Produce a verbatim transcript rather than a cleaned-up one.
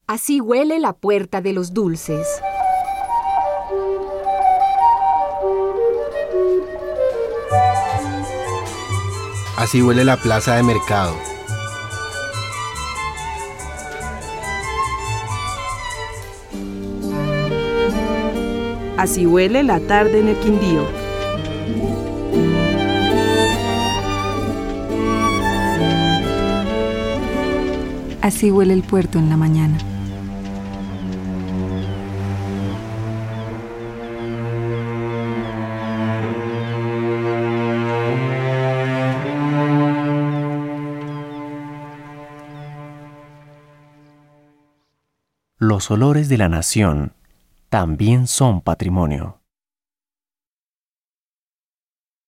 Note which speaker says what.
Speaker 1: Así huele la puerta de los dulces.
Speaker 2: Así huele la plaza de mercado.
Speaker 3: Así huele la tarde en el Quindío.
Speaker 4: Así huele el puerto en la mañana.
Speaker 5: Los olores de la nación también son patrimonio.